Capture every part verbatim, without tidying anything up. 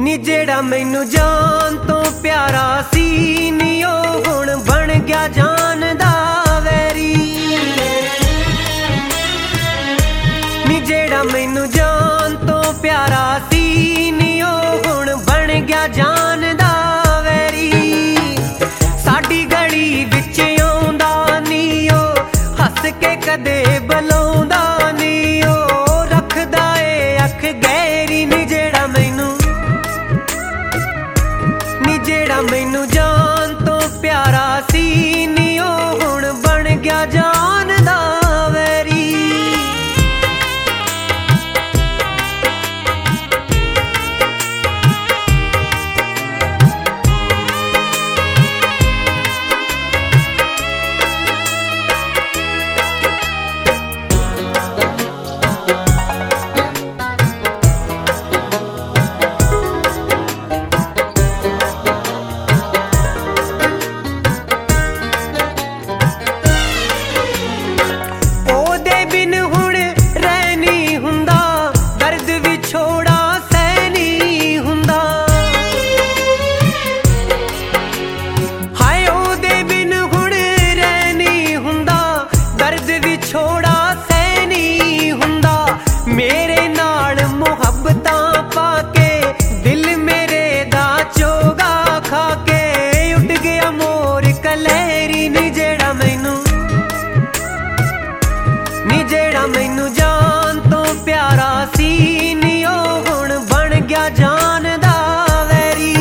नी जेड़ा मैनू जान तो प्यारा सी नी ओ हुण बन गया जान दा वैरी। नी जेड़ा मैनू जान तो प्यारा सी नी ओ हुण बन गया जान दा वैरी। साडी गली विच आउंदा नी ओ हस के कदे बुलाउंदा नी ओ रखदा ए अख गहरी। नी जेड़ा मैनू नी जेड़ा मैनू जान तो प्यारा सी नी ओ हुण बन गया जान दा वैरी। छोड़ा सैनी हुंदा मेरे नाल मुहब्बतां पाके दिल मेरे दा चोगा खाके उठ गया मोर कलहरी। नी जेड़ा मैनू नी जेड़ा मैनू जान तो प्यारा सी नी ओ हुण बन गया जान दा वैरी।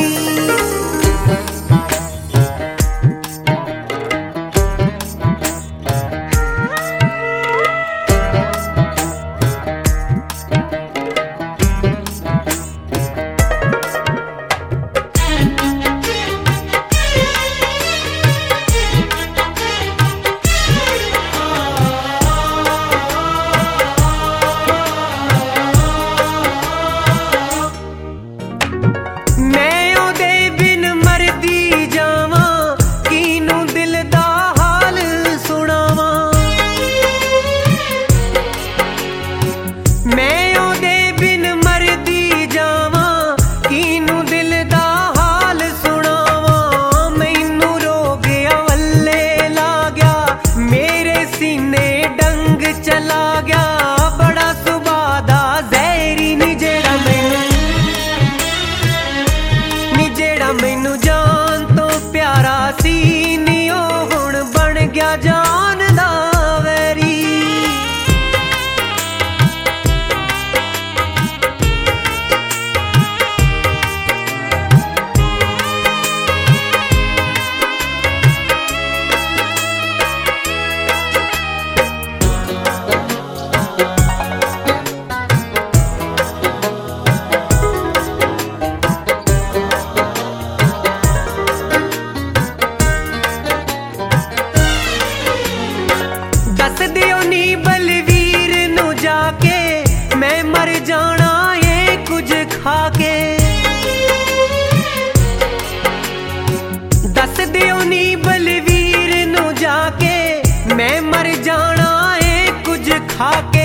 चला गया बड़ा सुबादा जहरी। नी जेड़ा मैनू नी जेड़ा मैनू जान तो प्यारा सी नी ओ हुण बन गया जान दा वैरी। दस दियो नी बलवीर नू जाके मैं मर जाना ये कुछ खाके। दस दियो नी बलवीर नू जाके मैं मर जाना ये कुछ खाके।